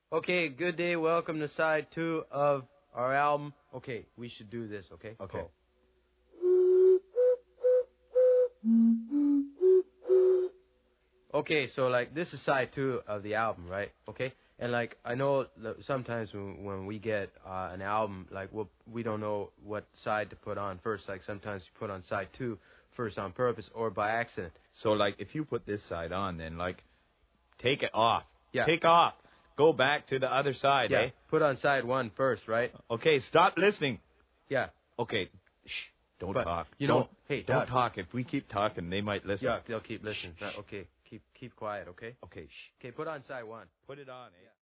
Okay, good day. Welcome to side 2 of our album. Okay, we should do this, okay? Okay. Okay, so like this is side 2 of the album, right? Okay, and like I know sometimes when we get an album, like we don't know what side to put on first. Like sometimes you put on side 2 first on purpose or by accident. So, like, if you put this side on, then, like, take it off. Yeah. Take off. Go back to the other side, Yeah. eh? Put on side 1 first, right? Okay, stop listening. Yeah. Okay, shh, don't But, talk. you know, hey, don't Doc. talk. If we keep talking, they might listen. Yeah, they'll keep listening. Okay, keep quiet, okay? Okay, shh. Okay, put on side 1. Put it on, eh?